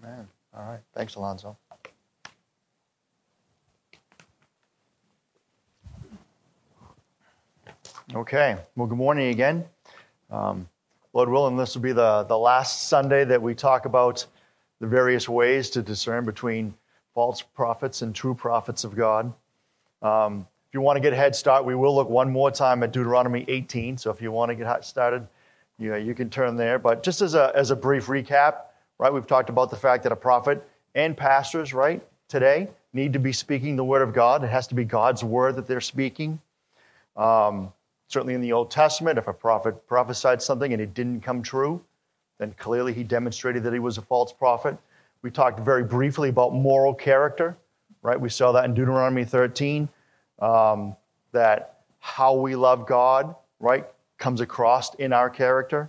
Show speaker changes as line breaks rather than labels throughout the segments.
Amen. All right. Thanks, Alonzo. Okay. Well, good morning again. Lord willing, this will be the last Sunday that we talk about the various ways to discern between false prophets and true prophets of God. If you want to get a head start, we will look one more time at Deuteronomy 18. So if you want to get started, you can turn there. But just as a brief recap, right, we've talked about the fact that a prophet and pastors, right, today need to be speaking the word of God. It has to be God's word that they're speaking. Certainly in the Old Testament, if a prophet prophesied something and it didn't come true, then clearly he demonstrated that he was a false prophet. We talked very briefly about moral character, right? We saw that in Deuteronomy 13, that how we love God, right, comes across in our character.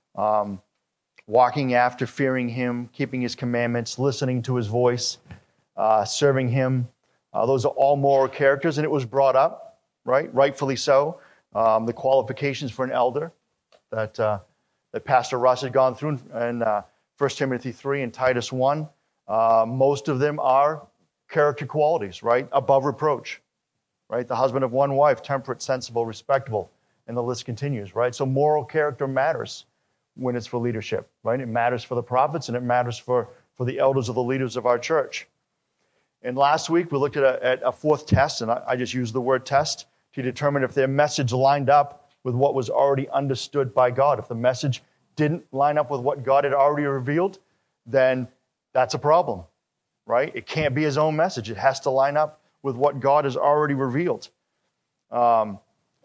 Walking after, fearing him, keeping his commandments, listening to his voice, serving him. Those are all moral characters, and it was brought up, right, rightfully so. The qualifications for an elder that Pastor Russ had gone through in 1 Timothy 3 and Titus 1. Most of them are character qualities, right? Above reproach, right? The husband of one wife, temperate, sensible, respectable, and the list continues, right? So moral character matters when it's for leadership, right? It matters for the prophets, and it matters for the elders or the leaders of our church. And last week, we looked at a fourth test, and I just used the word test to determine if their message lined up with what was already understood by God. If the message didn't line up with what God had already revealed, then that's a problem, right? It can't be his own message. It has to line up with what God has already revealed. And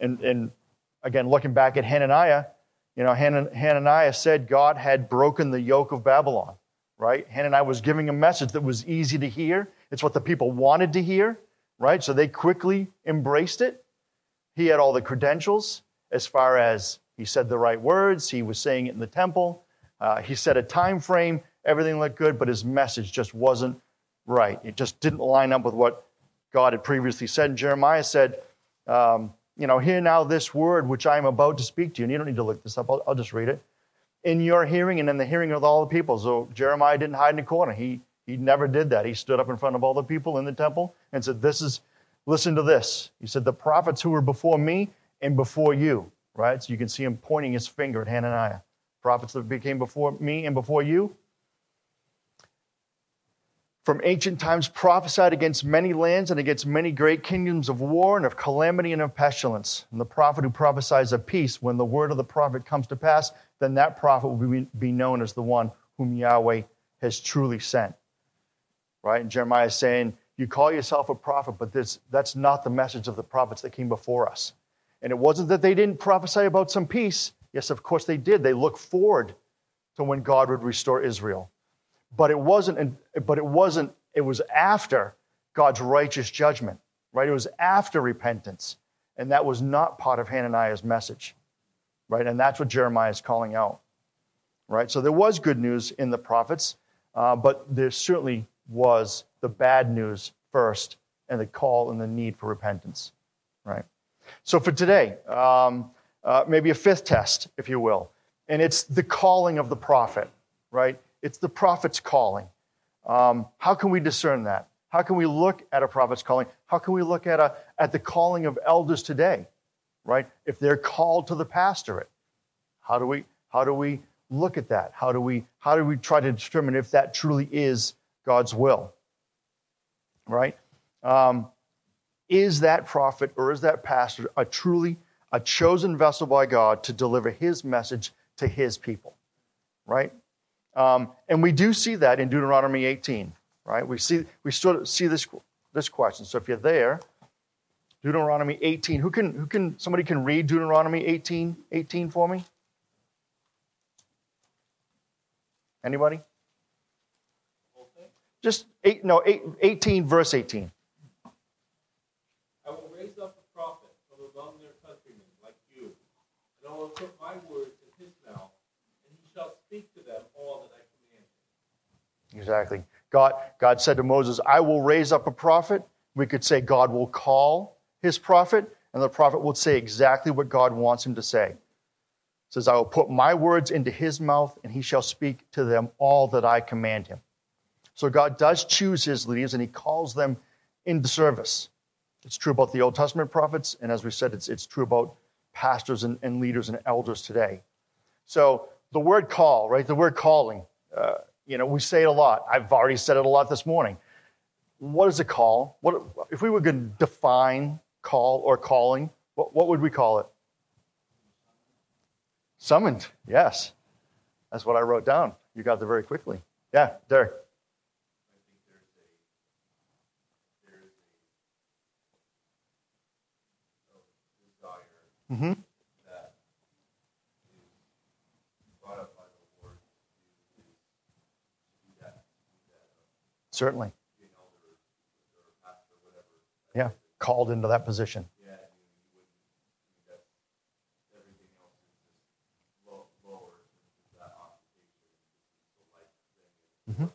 again, looking back at Hananiah, Hananiah said God had broken the yoke of Babylon, right? Hananiah was giving a message that was easy to hear. It's what the people wanted to hear, right? So they quickly embraced it. He had all the credentials as far as he said the right words. He was saying it in the temple. He set a time frame. Everything looked good, but his message just wasn't right. It just didn't line up with what God had previously said. And Jeremiah said, hear now this word which I am about to speak to you. And you don't need to look this up. I'll just read it. In your hearing and in the hearing of all the people. So Jeremiah didn't hide in a corner. He never did that. He stood up in front of all the people in the temple and said, listen to this. He said, the prophets who were before me and before you, right? So you can see him pointing his finger at Hananiah. Prophets that became before me and before you. From ancient times prophesied against many lands and against many great kingdoms of war and of calamity and of pestilence. And the prophet who prophesies of peace, when the word of the prophet comes to pass, then that prophet will be known as the one whom Yahweh has truly sent. Right? And Jeremiah is saying, you call yourself a prophet, but that's not the message of the prophets that came before us. And it wasn't that they didn't prophesy about some peace. Yes, of course they did. They looked forward to when God would restore Israel. But it was after God's righteous judgment, right? It was after repentance. And that was not part of Hananiah's message, right? And that's what Jeremiah is calling out, right? So there was good news in the prophets, but there certainly was the bad news first and the call and the need for repentance, right? So for today, maybe a fifth test, if you will, and it's the calling of the prophet, right? It's the prophet's calling. How can we discern that? How can we look at a prophet's calling? How can we look at the calling of elders today, right? If they're called to the pastorate, how do we look at that? How do we try to determine if that truly is God's will, right? Is that prophet or is that pastor a chosen vessel by God to deliver his message to his people, right? And we do see that in Deuteronomy 18, right? We sort of see this question. So if you're there, Deuteronomy 18. Somebody can read Deuteronomy 18 for me? Anybody? Just 18, verse 18.
I will raise up a prophet from among their countrymen like you, and I will put my words in his mouth, and he shall speak to them all that I command him.
Exactly. God said to Moses, I will raise up a prophet. We could say God will call his prophet, and the prophet will say exactly what God wants him to say. It says, I will put my words into his mouth, and he shall speak to them all that I command him. So God does choose his leaders, and he calls them into service. It's true about the Old Testament prophets, and as we said, it's true about pastors and leaders and elders today. So the word call, right? The word calling, we say it a lot. I've already said it a lot this morning. What is a call? What if we were going to define call or calling? What would we call it? Summoned. Yes, that's what I wrote down. You got there very quickly. Yeah, Derek.
I think there is a desire
Mm-hmm.
that is brought up by the Lord to do that.
Certainly.
Be an elder or a pastor, whatever.
Yeah, called into that position.
Yeah, and you wouldn't. That everything else is just lower than that occupation. It's a life thing.
Mm-hmm.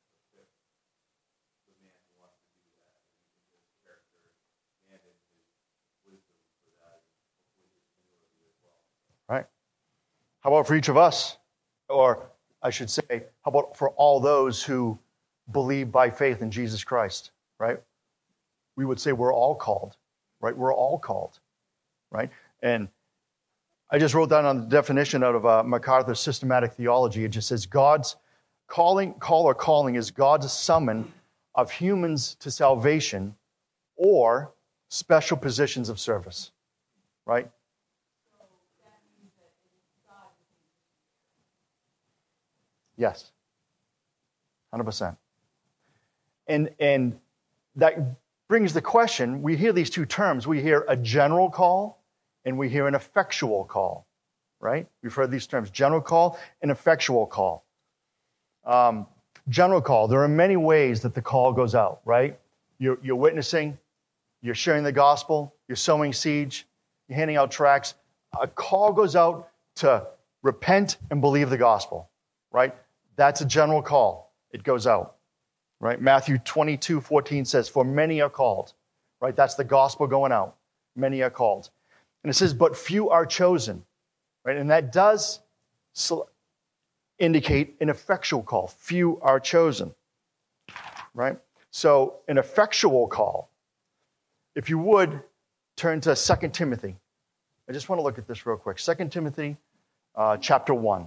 The man who wants to do that, and his character and in his wisdom for that, and hopefully his humility as well.
Right. How about for each of us? Or I should say, how about for all those who believe by faith in Jesus Christ, right? We would say we're all called, right? We're all called, right? And I just wrote down on the definition out of MacArthur's systematic theology. It just says God's calling is God's summon of humans to salvation or special positions of service, right? Yes, 100%. And that brings the question, we hear these two terms. We hear a general call and we hear an effectual call, right? We've heard these terms, general call and effectual call. General call, there are many ways that the call goes out, right? You're witnessing, you're sharing the gospel, you're sowing seeds, you're handing out tracts. A call goes out to repent and believe the gospel, right? That's a general call. It goes out. Right? Matthew 22:14 says, for many are called. Right? That's the gospel going out. Many are called. And it says, but few are chosen. Right? And that does indicate an effectual call. Few are chosen. Right? So an effectual call. If you would, turn to 2 Timothy. I just want to look at this real quick. 2 Timothy chapter 1.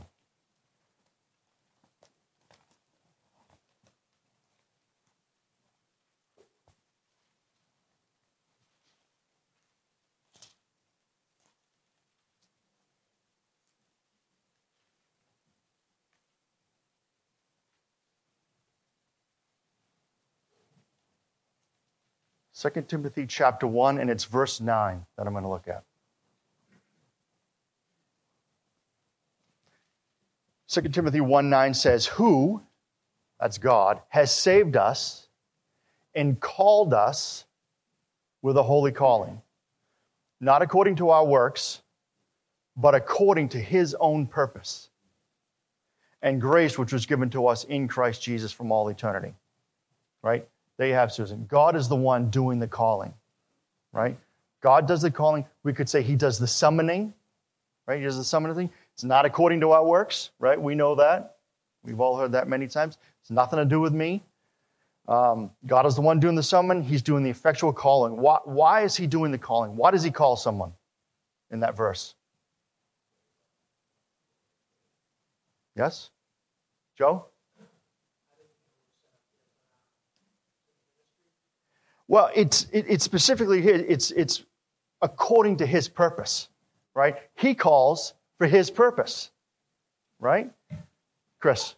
2 Timothy chapter 1, and it's verse 9 that I'm going to look at. 2 Timothy 1:9 says, who, that's God, has saved us and called us with a holy calling, not according to our works, but according to his own purpose and grace which was given to us in Christ Jesus from all eternity. Right? There you have, Susan. God is the one doing the calling, right? God does the calling. We could say he does the summoning, right? He does the summoning thing. It's not according to our works, right? We know that. We've all heard that many times. It's nothing to do with me. God is the one doing the summon. He's doing the effectual calling. Why is he doing the calling? Why does he call someone in that verse? Yes? Joe? Well, it's specifically here, it's according to his purpose, right? He calls for his purpose, right? Chris?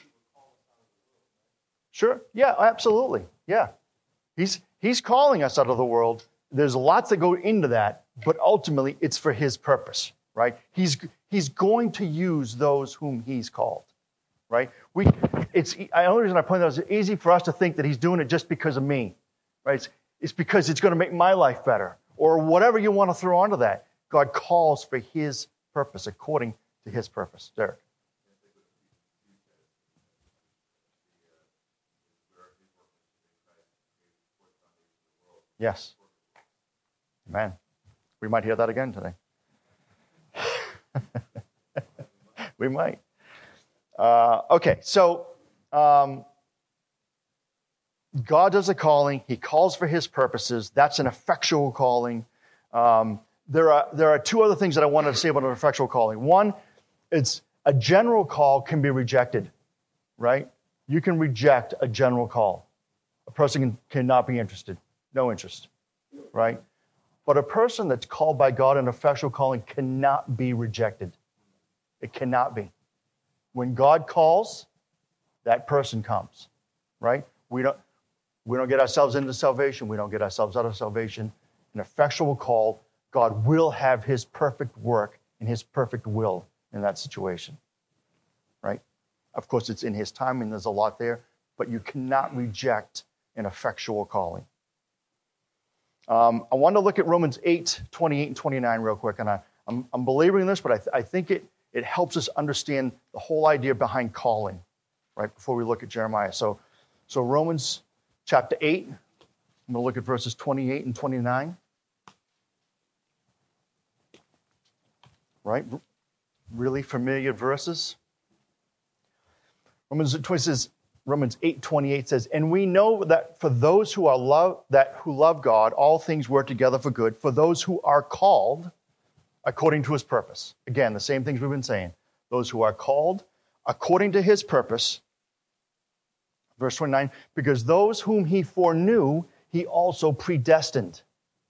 Sure. Yeah, absolutely. Yeah. He's calling us out of the world. There's lots that go into that, but ultimately it's for his purpose, right? He's going to use those whom he's called, right? The only reason I point that out is it's easy for us to think that he's doing it just because of me. Right? It's because it's going to make my life better, or whatever you want to throw onto that. God calls for his purpose, according to his purpose. Derek. Yes. Amen. We might hear that again today. We might. Okay, so God does a calling. He calls for his purposes. That's an effectual calling. There are two other things that I wanted to say about an effectual calling. One, it's a general call can be rejected, right? You can reject a general call. A person cannot be interested, no interest, right? But a person that's called by God in effectual calling cannot be rejected. It cannot be. When God calls, that person comes, right? We don't get ourselves into salvation. We don't get ourselves out of salvation. An effectual call, God will have his perfect work and his perfect will in that situation, right? Of course, it's in his time, and there's a lot there, but you cannot reject an effectual calling. I want to look at Romans 8, 28 and 29 real quick, and I'm belaboring this, but I think it helps us understand the whole idea behind calling, right, before we look at Jeremiah. So Romans chapter 8, I'm going to look at verses 28 and 29. Right? Really familiar verses. Romans 8:28 says, "And we know that for those who love God, all things work together for good, for those who are called according to his purpose." Again, the same things we've been saying. Those who are called according to his purpose. Verse 29, "Because those whom he foreknew, he also predestined."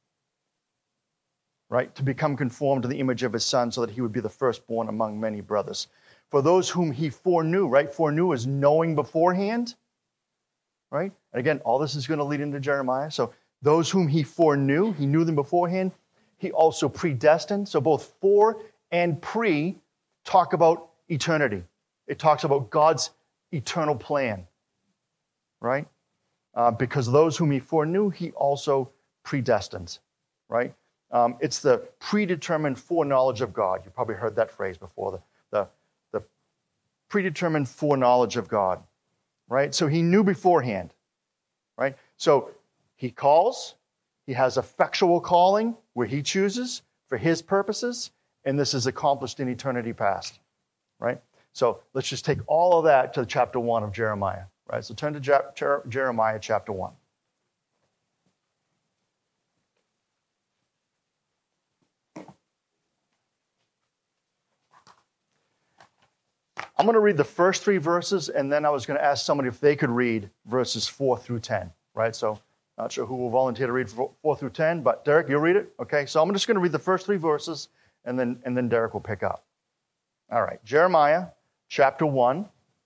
Right? To become conformed to the image of his son so that he would be the firstborn among many brothers. For those whom he foreknew, right? Foreknew is knowing beforehand, right? And again, all this is going to lead into Jeremiah. So those whom he foreknew, he knew them beforehand. He also predestined. So both fore and pre talk about eternity. It talks about God's eternal plan, right? Because those whom he foreknew, he also predestined, right? It's the predetermined foreknowledge of God. You probably heard that phrase before, the predetermined foreknowledge of God, right? So he knew beforehand, right? So he calls, he has effectual calling where he chooses for his purposes, and this is accomplished in eternity past, right? So let's just take all of that to chapter 1 of Jeremiah, right? So turn to Jeremiah chapter 1. I'm going to read the first 3 verses, and then I was going to ask somebody if they could read verses 4 through 10, right? So not sure who will volunteer to read 4 through 10, but Derek, you'll read it? Okay, so I'm just going to read the first 3 verses, and then Derek will pick up. All right, Jeremiah chapter 1.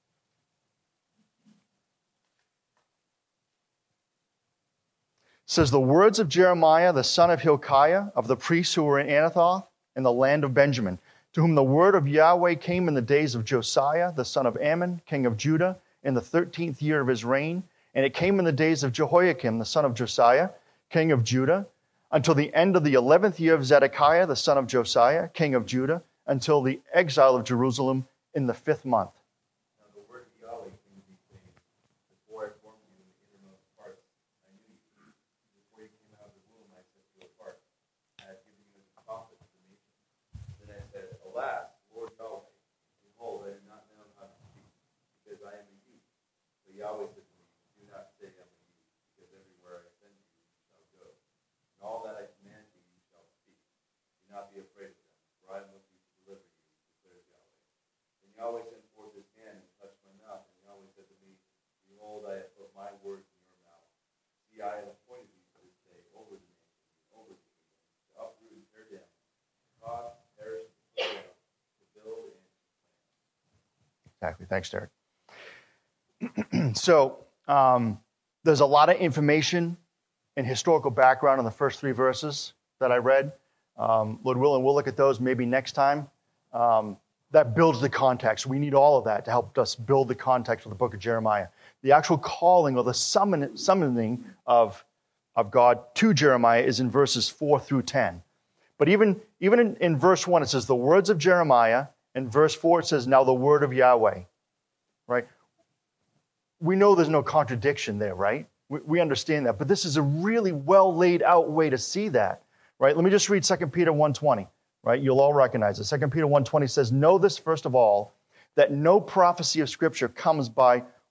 Says, "The words of Jeremiah, the son of Hilkiah, of the priests who were in Anathoth, in the land of Benjamin, to whom the word of Yahweh came in the days of Josiah, the son of Ammon, king of Judah, in the 13th year of his reign. And it came in the days of Jehoiakim, the son of Josiah, king of Judah, until the end of the 11th year of Zedekiah, the son of Josiah, king of Judah, until the exile of Jerusalem in the 5th month."
Now the word of Yahweh came to me, saying, "Before I formed you in the innermost parts, I knew you. Before you came out of the womb, I set you apart. I have given you as a prophet to the nations." Then I said, "Alas, Lord Yahweh, behold, I do not know how to speak, because I am a youth." But Yahweh said to me, "Do not say I am a youth, because everywhere I send you, you shall go. And all that I command you, you shall speak. Do not be afraid of them, for I am with you to deliver you, declares Yahweh." Then Yahweh sent forth his hand and touched my mouth, and Yahweh said to me, "Behold, I have put my words in your mouth. See, I have appointed you for this day over the nations, over the kingdoms, to uproot and tear down, cause, perish, and destroy, to build and to plant."
Exactly. Thanks, Derek. So there's a lot of information and historical background in the first 3 verses that I read. Lord willing, we'll look at those maybe next time. That builds the context. We need all of that to help us build the context of the book of Jeremiah. The actual calling or the summoning of God to Jeremiah is in verses 4 through 10. But even in verse 1, it says, "The words of Jeremiah." In verse 4, it says, "Now the word of Yahweh." Right? We know there's no contradiction there, right? We understand that. But this is a really well laid out way to see that. Right? Let me just read 2 Peter 1:20. Right? You'll all recognize it. 2 Peter 1:20 says, "Know this first of all, that no prophecy of Scripture comes by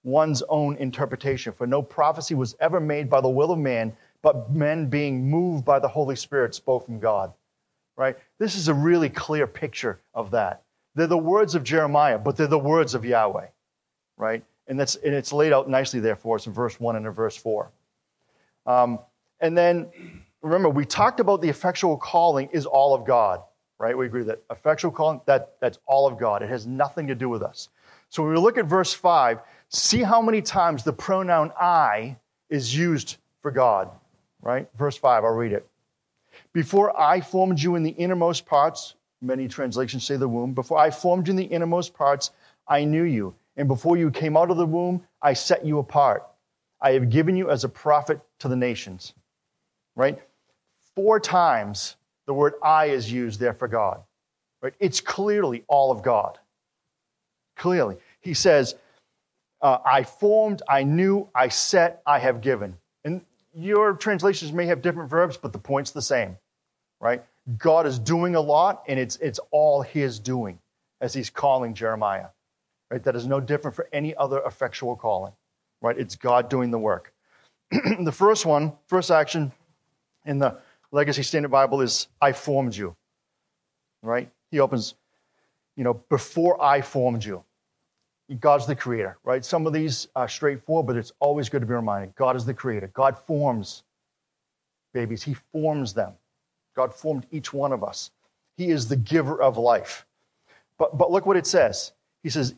one's own interpretation. For no prophecy was ever made by the will of man, but men being moved by the Holy Spirit spoke from God. Right? This is a really clear picture of that. They're the words of Jeremiah, but they're the words of Yahweh. Right? And it's laid out nicely there for us in verse 1 and in verse 4. And then, remember, we talked about the effectual calling is all of God. Right? We agree that effectual calling, that's all of God. It has nothing to do with us. So when we look at verse 5, see how many times the pronoun I is used for God. Right? Verse 5, I'll read it. Before I formed you in the innermost parts, many translations say the womb, before I formed you in the innermost parts, I knew you. And before you came out of the womb, I set you apart. I have given you as a prophet to the nations. Right? 4 times the word I is used there for God. Right? It's clearly all of God. Clearly. He says, I formed, I knew, I set, I have given. And your translations may have different verbs, but the point's the same. Right? God is doing a lot, and it's all his doing as he's calling Jeremiah. Right? That is no different for any other effectual calling. Right? It's God doing the work. The first action in the Legacy Standard Bible is, I formed you. Right? He opens, before I formed you. God's the creator, right? Some of these are straightforward, but it's always good to be reminded. God is the creator. God forms babies. He forms them. God formed each one of us. He is the giver of life. But look what it says. He says,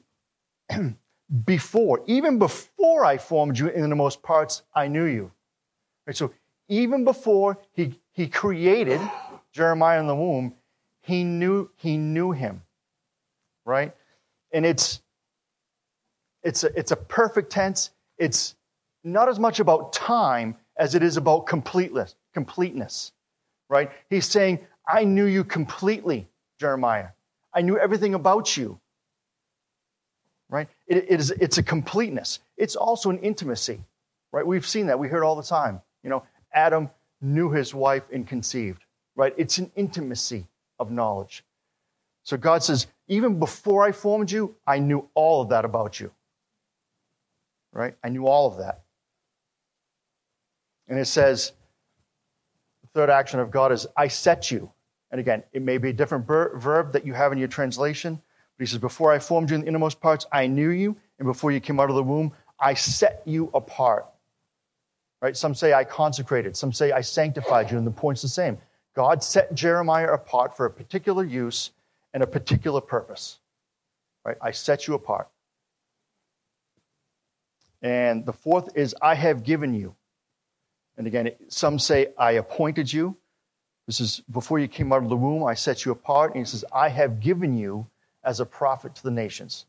even before I formed you in the innermost parts, I knew you. Right? So even before he created Jeremiah in the womb, he knew him. Right? And it's a perfect tense. It's not as much about time as it is about completeness. Right? He's saying, I knew you completely, Jeremiah. I knew everything about you. Right? It's a completeness. It's also an intimacy. Right? We've seen that. We hear it all the time. Adam knew his wife and conceived. Right? It's an intimacy of knowledge. So God says, even before I formed you, I knew all of that about you. Right? I knew all of that. And it says, the third action of God is, I set you. And again, it may be a different verb that you have in your translation. But he says, before I formed you in the innermost parts, I knew you. And before you came out of the womb, I set you apart. Right? Some say I consecrated. Some say I sanctified you. And the point's the same. God set Jeremiah apart for a particular use and a particular purpose. Right? I set you apart. And the fourth is, I have given you. And again, some say, I appointed you. This is before you came out of the womb, I set you apart. And he says, I have given you as a prophet to the nations.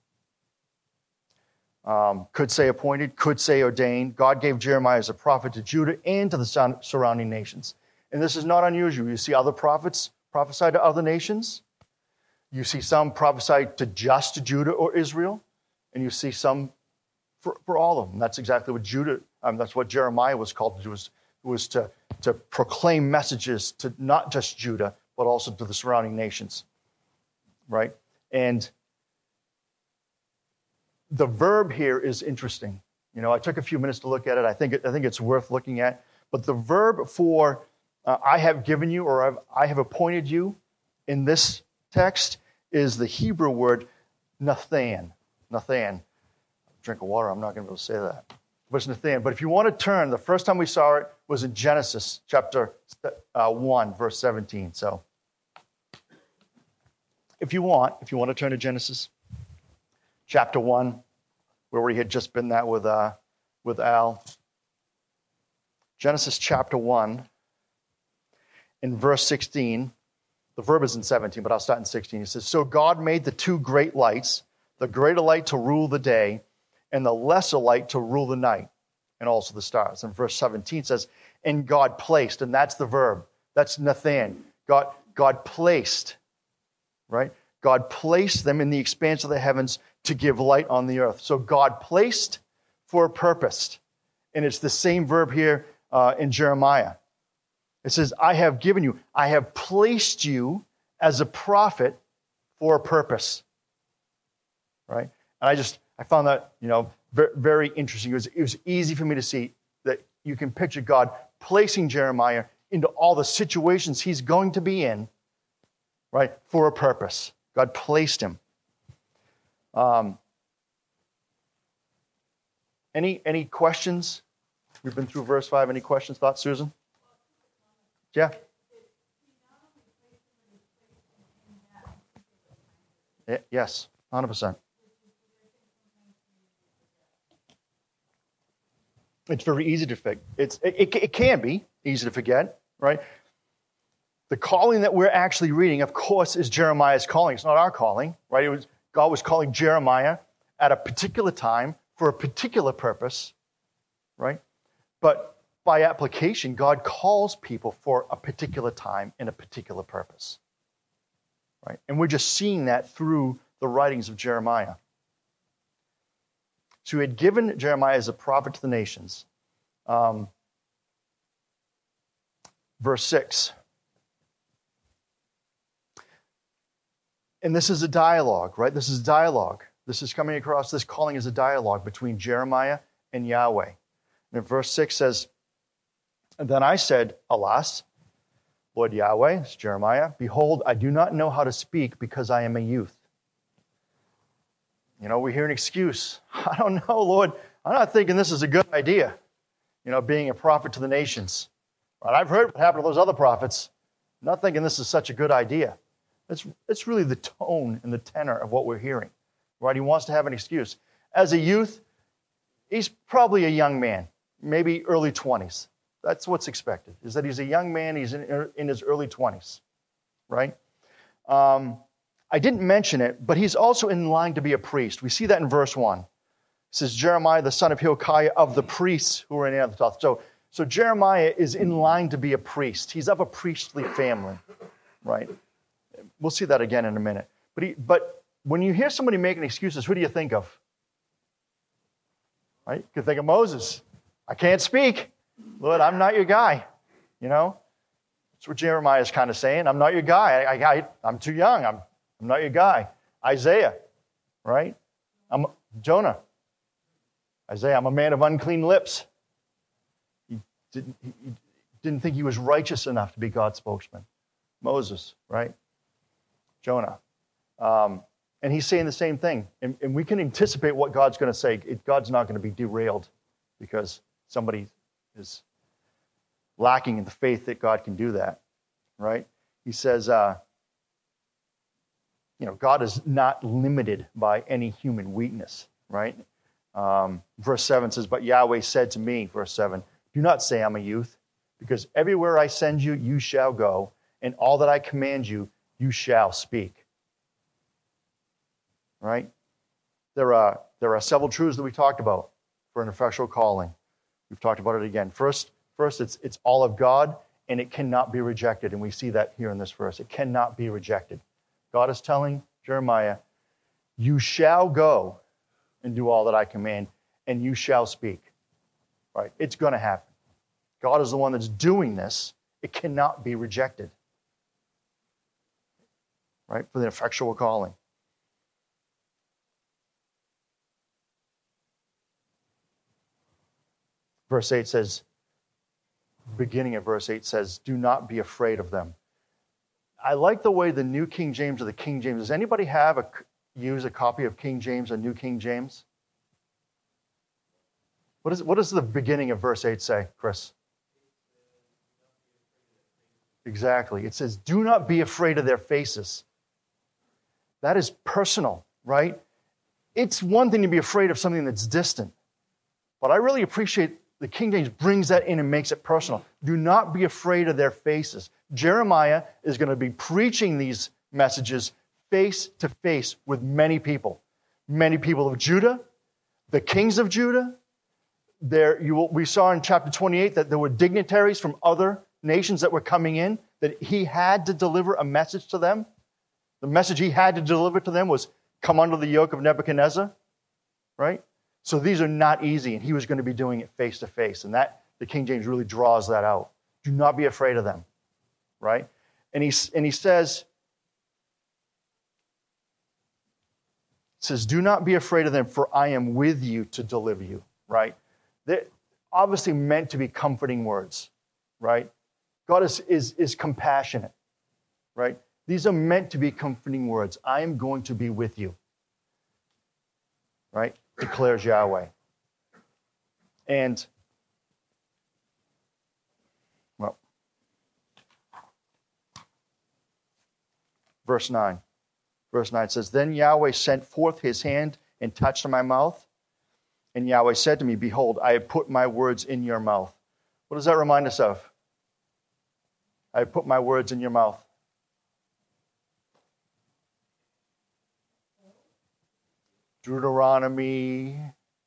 Could say appointed, could say ordained. God gave Jeremiah as a prophet to Judah and to the surrounding nations. And this is not unusual. You see other prophets prophesy to other nations. You see some prophesy to just Judah or Israel. And you see some for all of them. That's exactly what that's what Jeremiah was called to do, was to proclaim messages to not just Judah, but also to the surrounding nations. Right? And the verb here is interesting. I took a few minutes to look at it. I think it's worth looking at. But the verb for I have given you or I have appointed you in this text is the Hebrew word Nathan. Nathan. Drink of water, I'm not going to be able to say that. But it's Nathan. But if you want to turn, the first time we saw it was in Genesis chapter 1, verse 17. So if you want to turn to Genesis chapter 1, where we had just been that with Al. Genesis chapter 1, in verse 16, the verb is in 17, but I'll start in 16. It says, so God made the 2 great lights, the greater light to rule the day, and the lesser light to rule the night, and also the stars. And verse 17 says, and God placed, and that's the verb. That's Nathan. God placed, right? God placed them in the expanse of the heavens to give light on the earth. So God placed for a purpose. And it's the same verb here in Jeremiah. It says, I have given you, I have placed you as a prophet for a purpose. Right? And I found that, very interesting. It was easy for me to see that you can picture God placing Jeremiah into all the situations he's going to be in, right, for a purpose. God placed him. Any questions? We've been through verse 5. Any questions, thoughts, Susan? Yeah. Yes, 100%. It's very easy to forget. It can be easy to forget, right? The calling that we're actually reading, of course, is Jeremiah's calling. It's not our calling, right? God was calling Jeremiah at a particular time for a particular purpose, right? But by application, God calls people for a particular time and a particular purpose, right? And we're just seeing that through the writings of Jeremiah. So he had given Jeremiah as a prophet to the nations. Verse 6. And this is a dialogue, right? This is dialogue. This is coming across, this calling is a dialogue between Jeremiah and Yahweh. And verse 6 says, and then I said, alas, Lord Yahweh, it's Jeremiah, behold, I do not know how to speak because I am a youth. You know, we hear an excuse. I don't know, Lord. I'm not thinking this is a good idea, you know, being a prophet to the nations. Right? I've heard what happened to those other prophets. I'm not thinking this is such a good idea. It's really the tone and the tenor of what we're hearing. Right? He wants to have an excuse. As a youth, he's probably a young man, maybe early 20s. That's what's expected, is that he's a young man, he's in his early 20s, right? I didn't mention it, but he's also in line to be a priest. We see that in verse 1. It says, Jeremiah, the son of Hilkiah, of the priests who are in Anathoth. So Jeremiah is in line to be a priest. He's of a priestly family, right? We'll see that again in a minute. But when you hear somebody making excuses, who do you think of? Right? You can think of Moses. I can't speak. Lord, I'm not your guy. You know? That's what Jeremiah is kind of saying. I'm not your guy. I'm too young. I'm not your guy. Isaiah, right? Jonah. Isaiah, I'm a man of unclean lips. He didn't think he was righteous enough to be God's spokesman. Moses, right? Jonah. And he's saying the same thing. And we can anticipate what God's going to say. God's not going to be derailed because somebody is lacking in the faith that God can do that, right? He says, God is not limited by any human weakness, right? Verse 7 says, but Yahweh said to me, verse 7, do not say I'm a youth, because everywhere I send you, you shall go, and all that I command you, you shall speak. Right? There are several truths that we talked about for an effectual calling. We've talked about it again. First, it's all of God, and it cannot be rejected. And we see that here in this verse. It cannot be rejected. God is telling Jeremiah, you shall go and do all that I command, and you shall speak. Right? It's going to happen. God is the one that's doing this. It cannot be rejected. Right? For the effectual calling. Verse 8 says, beginning of verse 8 says, do not be afraid of them. I like the way the New King James or the King James, does anybody use a copy of King James or New King James? What does the beginning of verse 8 say, Chris? Exactly. It says, do not be afraid of their faces. That is personal, right? It's one thing to be afraid of something that's distant. But I really appreciate the King James brings that in and makes it personal. Do not be afraid of their faces. Jeremiah is going to be preaching these messages face to face with many people. Many people of Judah, the kings of Judah. We saw in chapter 28 that there were dignitaries from other nations that were coming in, that he had to deliver a message to them. The message he had to deliver to them was, come under the yoke of Nebuchadnezzar, right? So these are not easy, and he was going to be doing it face to face, and that the King James really draws that out. Do not be afraid of them, right? And he says, says, do not be afraid of them, for I am with you to deliver you, right? They're obviously meant to be comforting words, right? God is compassionate, right? These are meant to be comforting words. I am going to be with you, right? Declares Yahweh. And, well, verse 9. Verse 9 says, then Yahweh sent forth his hand and touched my mouth. And Yahweh said to me, behold, I have put my words in your mouth. What does that remind us of? I have put my words in your mouth. Deuteronomy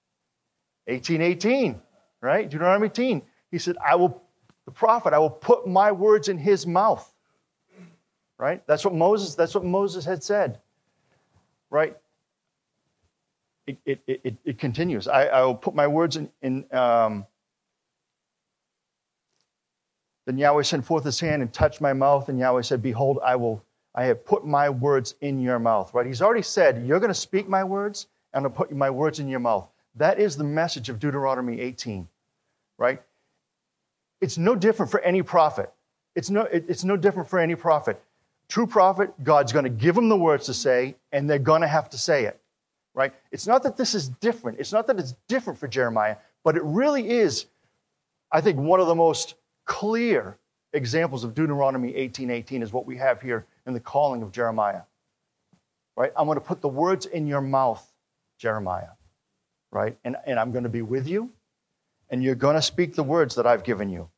18:18, right? Deuteronomy 18. He said, the prophet, I will put my words in his mouth. Right? That's what Moses had said. Right? It continues. I will put my words in then Yahweh sent forth his hand and touched my mouth, and Yahweh said, behold, I have put my words in your mouth. Right? He's already said, you're going to speak my words, and I'll put my words in your mouth. That is the message of Deuteronomy 18. Right? It's no different for any prophet. It's no different for any prophet. True prophet, God's going to give them the words to say, and they're going to have to say it, right? It's not that this is different. It's not that it's different for Jeremiah, but it really is, I think, one of the most clear examples of Deuteronomy 18:18 is what we have here in the calling of Jeremiah, right? I'm going to put the words in your mouth, Jeremiah, right? And I'm going to be with you, and you're going to speak the words that I've given you.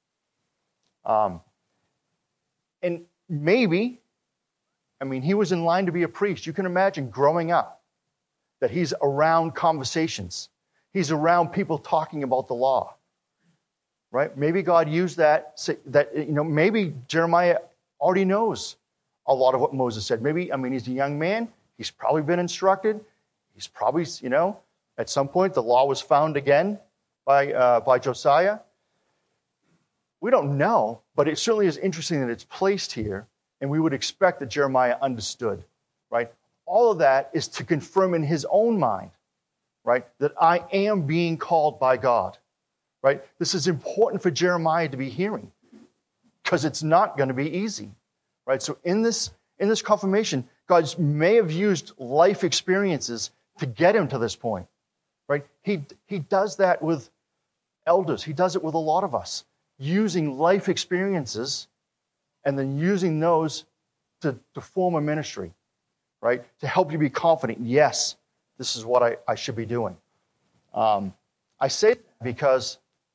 And maybe, he was in line to be a priest. You can imagine growing up that he's around conversations. He's around people talking about the law, right? Maybe God used that, maybe Jeremiah already knows a lot of what Moses said. Maybe, he's a young man. He's probably been instructed. He's probably, at some point the law was found again by Josiah. We don't know, but it certainly is interesting that it's placed here. And we would expect that Jeremiah understood, right? All of that is to confirm in his own mind, right, that I am being called by God, right? This is important for Jeremiah to be hearing because it's not going to be easy, right? So in this confirmation, God may have used life experiences to get him to this point, right? He does that with elders. He does it with a lot of us, using life experiences and then using those to form a ministry, right? To help you be confident, yes, this is what I should be doing. I say that because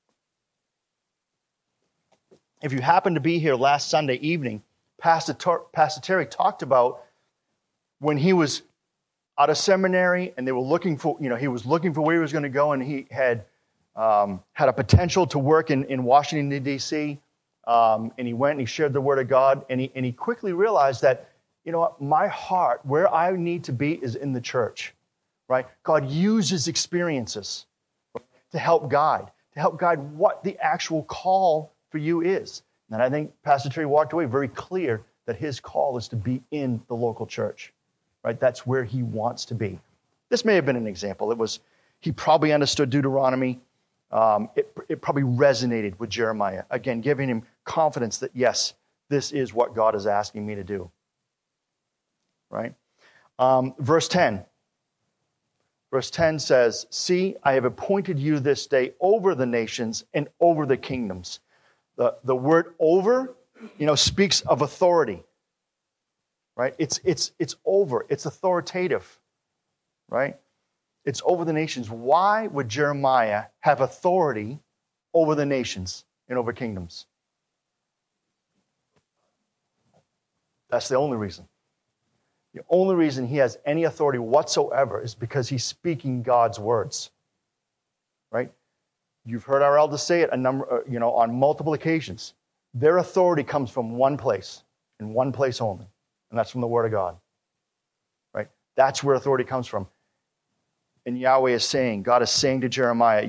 if you happen to be here last Sunday evening, Pastor Terry talked about when he was out of seminary and they were looking for, he was looking for where he was going to go, and he had a potential to work in Washington, D.C., and he went and he shared the word of God, and he quickly realized that, my heart, where I need to be is in the church, right? God uses experiences to help guide what the actual call for you is. And I think Pastor Terry walked away very clear that his call is to be in the local church, right? That's where he wants to be. This may have been an example. He probably understood Deuteronomy. It probably resonated with Jeremiah, again, giving him confidence that, yes, this is what God is asking me to do, right? Verse 10. Verse 10 says, see, I have appointed you this day over the nations and over the kingdoms. The word over, speaks of authority, right? It's over. It's authoritative, right? It's over the nations. Why would Jeremiah have authority over the nations and over kingdoms? That's the only reason. The only reason he has any authority whatsoever is because he's speaking God's words, right? You've heard our elders say it on multiple occasions. Their authority comes from one place and one place only, and that's from the Word of God, right? That's where authority comes from. And Yahweh is saying, God is saying to Jeremiah,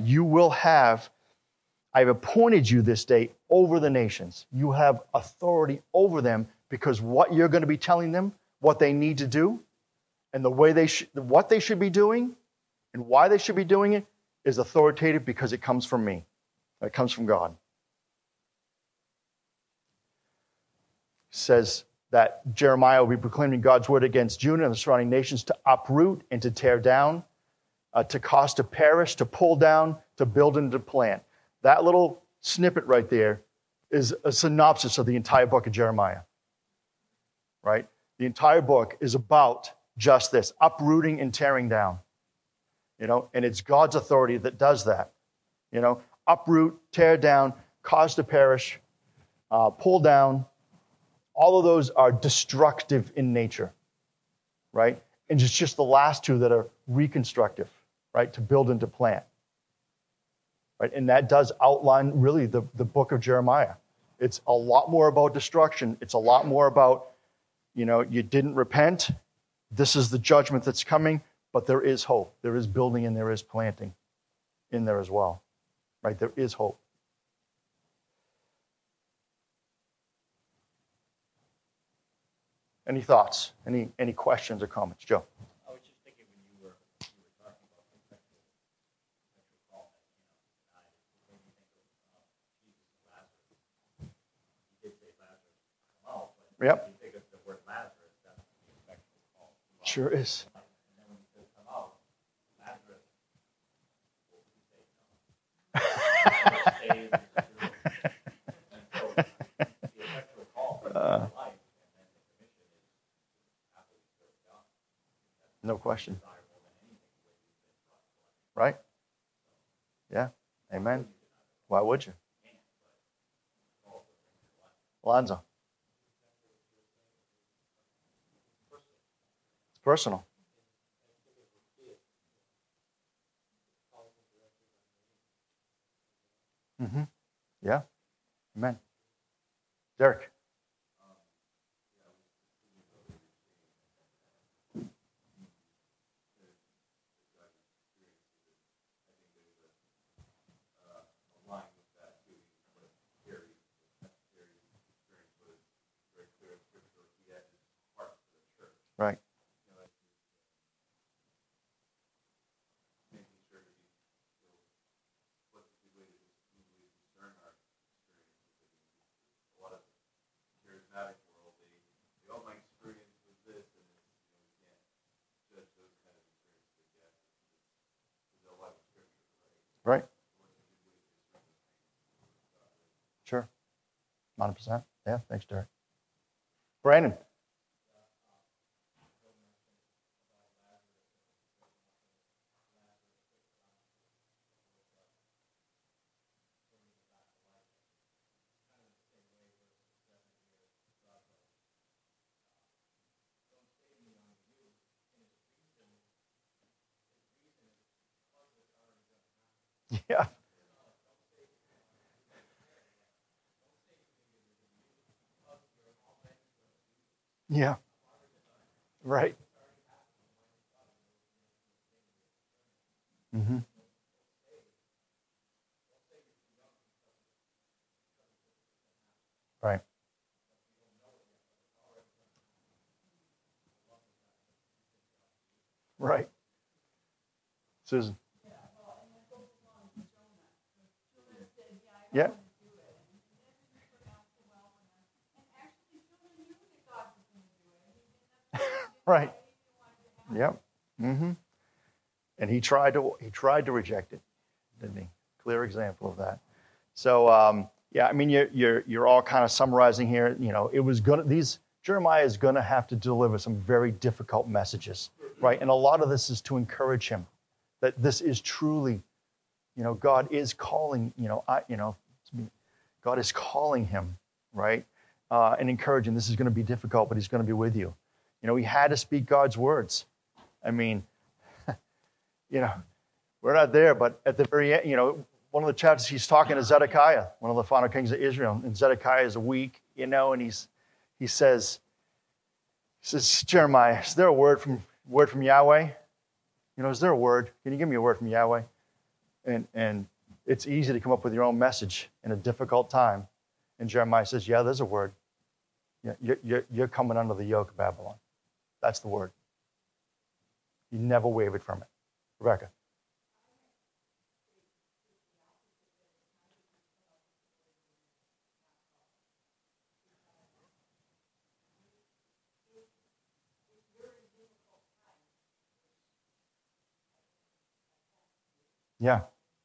I've appointed you this day over the nations. You have authority over them because what you're going to be telling them, what they need to do, And the way what they should be doing and why they should be doing it is authoritative because it comes from me. It comes from God. It says that Jeremiah will be proclaiming God's word against Judah and the surrounding nations to uproot and to tear down, to cause to perish, to pull down, to build and to plant. That little snippet right there is a synopsis of the entire book of Jeremiah. Right? The entire book is about just this, uprooting and tearing down. And it's God's authority that does that. Uproot, tear down, cause to perish, pull down. All of those are destructive in nature, right? And it's just the last two that are reconstructive, right? To build and to plant, right? And that does outline really the book of Jeremiah. It's a lot more about destruction. It's a lot more about, you didn't repent. This is the judgment that's coming, but there is hope. There is building and there is planting in there as well, right? There is hope. Any thoughts? Any questions or comments? Joe?
I was just thinking when you were talking about the sexual call that died, it made me think of Jesus and Lazarus. He did say Lazarus come out, but
Yep.
when you think of the word Lazarus, that's the sexual call.
Sure is.
And then when you said come out, Lazarus, what would you say? Saved, and so the sexual call for life.
No question. Right? Yeah. Amen. Why would you? Alonzo. It's personal. Mm-hmm. Yeah. Amen. Derek. Right.
Making sure that what's the way to discern our experiences. A lot of the charismatic world, my experience was this, and we can't judge those kind of experiences yet. There's a lot of scripture,
right? Right. Sure. 100%. Yeah, thanks, Derek. Brandon. Yeah. Yeah. Right. Mm-hmm. Right. Right. Susan. Yeah. Right. Yep. Mm-hmm. And he tried to reject it, didn't he? Clear example of that. So yeah, I mean you're all kind of summarizing here. It was Jeremiah is gonna have to deliver some very difficult messages, right? And a lot of this is to encourage him that this is truly, God is calling, God is calling him, right? And encouraging. This is going to be difficult, but He's going to be with you. He had to speak God's words. I mean, we're not there, but at the very end, one of the chapters he's talking to Zedekiah, one of the final kings of Israel, and Zedekiah is weak, and he says, Jeremiah, is there a word from Yahweh? Is there a word? Can you give me a word from Yahweh? And it's easy to come up with your own message in a difficult time. And Jeremiah says, yeah, there's a word. You're coming under the yoke of Babylon. That's the word. He never wavered from it. Rebecca. Yeah.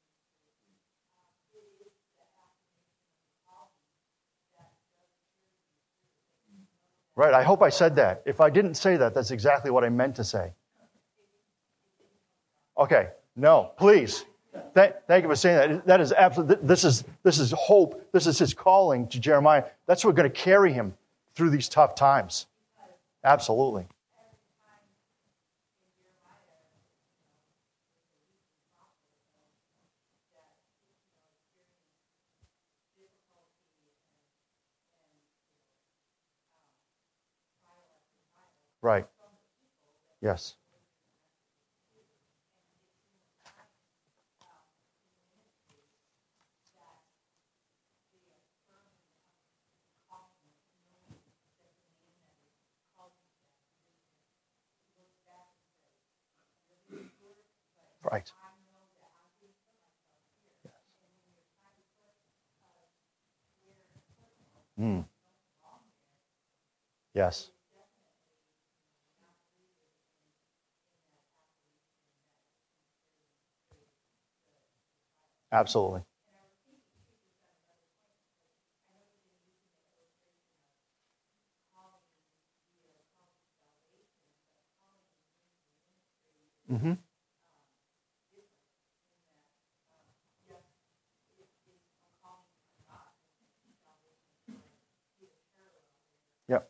Right. I hope I said that. If I didn't say that, that's exactly what I meant to say. Okay. No, please. Thank you for saying that. That is absolutely. This is hope. This is his calling to Jeremiah. That's what's going to carry him through these tough times. Absolutely. Right. Yes. Right. Mm. Yes. Absolutely. Mm-hmm. Yep.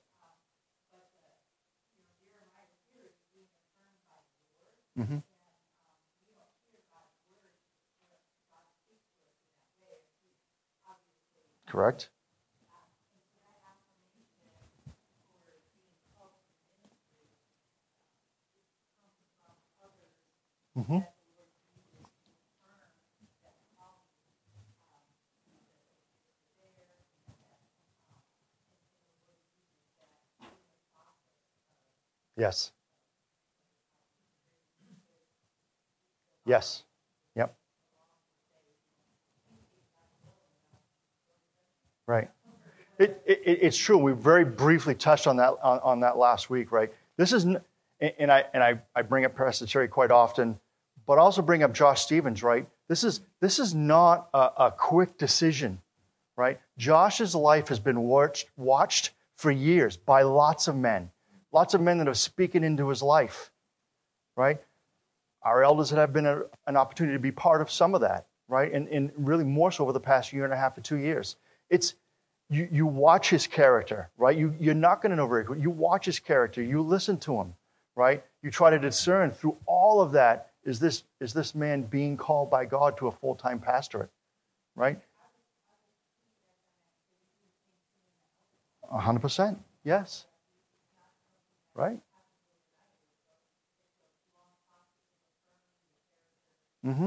Mm-hmm. Correct. Mm-hmm. Yes. Yes. Yep. Right. It's true. We very briefly touched on that on that last week, right? This is, and I bring up Pastor Terry quite often, but also bring up Josh Stevens, right? This is not a quick decision, right? Josh's life has been watched for years by lots of men that have spoken into his life, right? Our elders have been an opportunity to be part of some of that, right? And really more so over the past year and a half to 2 years. You watch his character, right? You're not going to know very quickly. You watch his character. You listen to him, right? You try to discern through all of that, is this man being called by God to a full-time pastorate, right? 100%, yes. Right? Mm-hmm.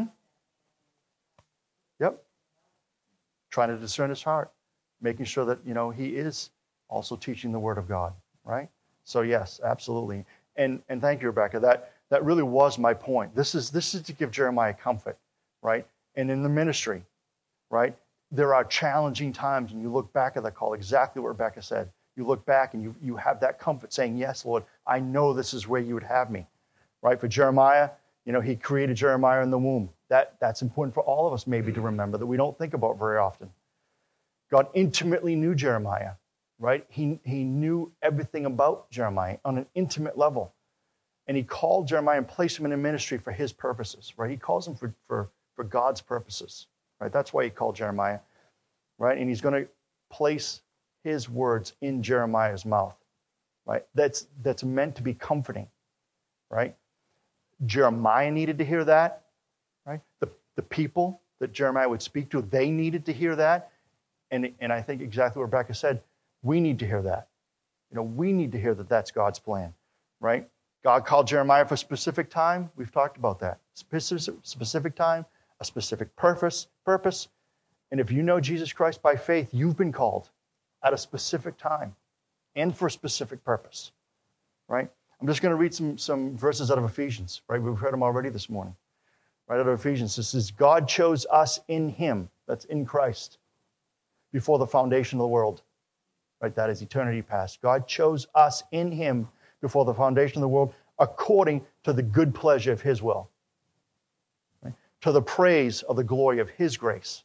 Yep. Trying to discern his heart, making sure that, he is also teaching the Word of God, right? So yes, absolutely. And thank you, Rebecca. That really was my point. This is to give Jeremiah comfort, right? And in the ministry, right? There are challenging times, and you look back at that call, exactly what Rebecca said. You look back and you have that comfort saying, yes, Lord, I know this is where you would have me, right? For Jeremiah, he created Jeremiah in the womb. That's important for all of us maybe to remember that we don't think about very often. God intimately knew Jeremiah, right? He knew everything about Jeremiah on an intimate level. And he called Jeremiah and placed him in a ministry for his purposes, right? He calls him for God's purposes, right? That's why he called Jeremiah, right? And he's going to place his words in Jeremiah's mouth, right? That's meant to be comforting, right? Jeremiah needed to hear that, right? The people that Jeremiah would speak to, they needed to hear that. And I think exactly what Rebecca said, we need to hear that. We need to hear that that's God's plan, right? God called Jeremiah for a specific time. We've talked about that. Specific time, a specific purpose. And if you know Jesus Christ by faith, you've been called at a specific time and for a specific purpose, right? I'm just going to read some verses out of Ephesians, right? We've heard them already this morning. Right out of Ephesians, this is God chose us in him, that's in Christ, before the foundation of the world. Right, that is eternity past. God chose us in him before the foundation of the world according to the good pleasure of his will. Right? To the praise of the glory of his grace.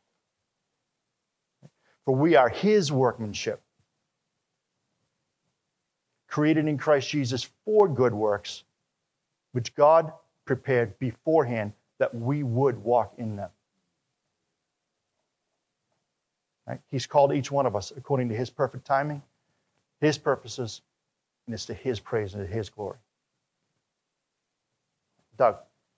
For we are his workmanship, created in Christ Jesus for good works, which God prepared beforehand that we would walk in them. Right? He's called each one of us according to his perfect timing, his purposes, and it's to his praise and to his glory. Doug.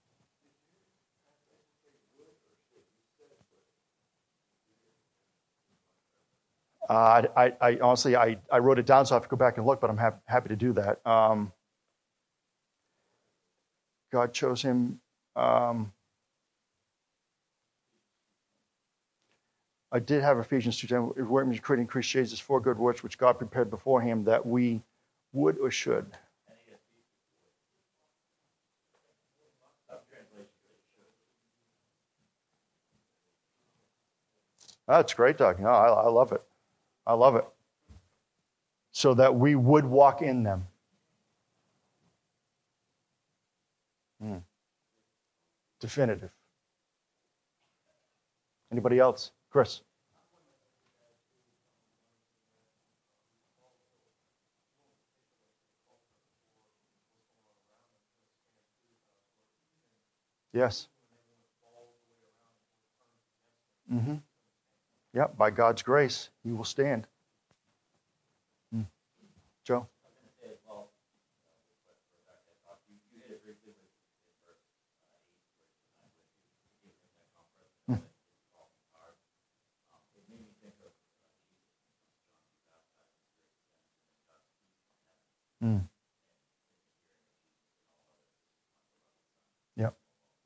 I honestly, I wrote it down, so I have to go back and look, but I'm happy to do that. God chose him. I did have Ephesians 2:10. We're creating Christ Jesus for good works, which God prepared beforehand that we would or should. That's great, Doug. No, I love it. I love it. So that we would walk in them. Definitive. Anybody else? Chris. Yes. Mm-hmm. Yep, by God's grace, you will stand. Joe? Yep.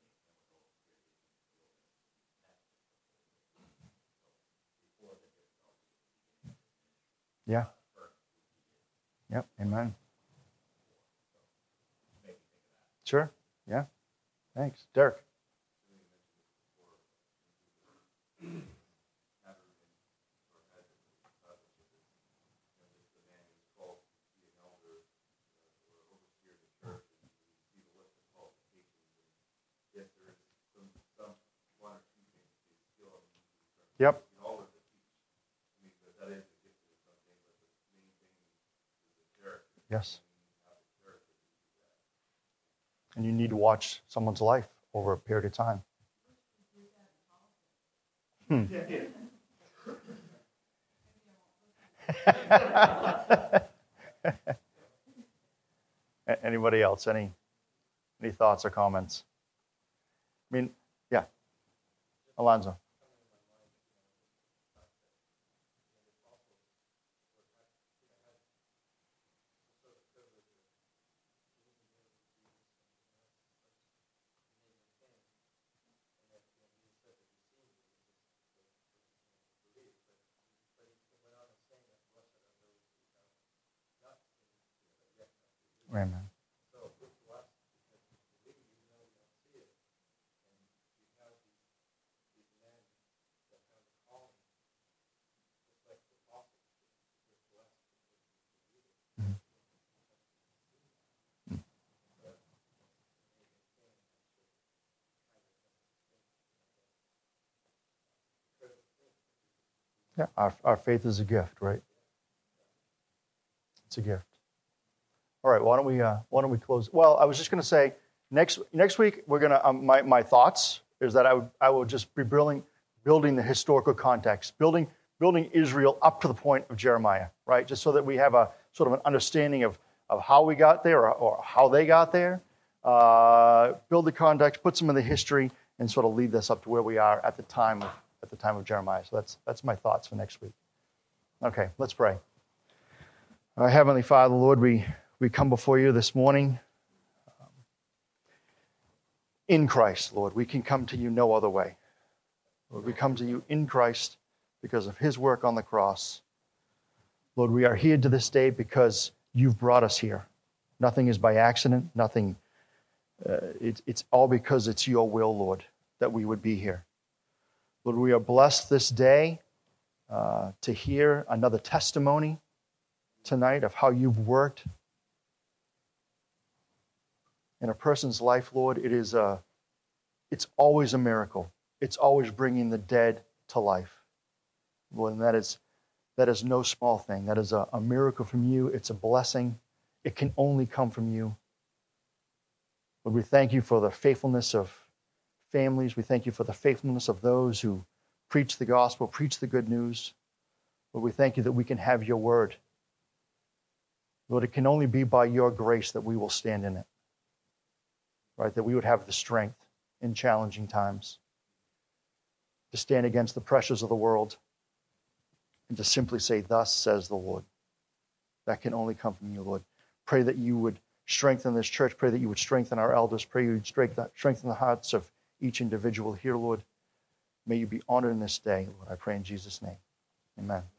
Yeah. Yep. Amen. Sure. Yeah. Thanks. Derek. Yep. Yes. And you need to watch someone's life over a period of time. Anybody else? Any thoughts or comments? I mean, yeah. Alonzo. Amen. Yeah, our faith is a gift, right? It's a gift. All right, why don't we close? Well, I was just going to say next week we're going to my thoughts is that I will just be building the historical context, building Israel up to the point of Jeremiah, right? Just so that we have a sort of an understanding of how we got there or how they got there. Build the context, put some of the history, and sort of lead this up to where we are at the time of Jeremiah. So that's my thoughts for next week. Okay, let's pray. Our Heavenly Father, Lord, we come before you this morning in Christ, Lord. We can come to you no other way. Lord, we come to you in Christ because of his work on the cross. Lord, we are here to this day because you've brought us here. Nothing is by accident. Nothing. It's all because it's your will, Lord, that we would be here. Lord, we are blessed this day to hear another testimony tonight of how you've worked in a person's life, Lord. It's always a miracle. It's always bringing the dead to life, Lord, and that is no small thing. That is a miracle from you. It's a blessing. It can only come from you. Lord, we thank you for the faithfulness of families. We thank you for the faithfulness of those who preach the gospel, preach the good news. Lord, we thank you that we can have your word. Lord, it can only be by your grace that we will stand in it, right? That we would have the strength in challenging times to stand against the pressures of the world and to simply say, thus says the Lord. That can only come from you, Lord. Pray that you would strengthen this church. Pray that you would strengthen our elders. Pray you would strengthen the hearts of each individual here, Lord. May you be honored in this day, Lord. I pray in Jesus' name. Amen.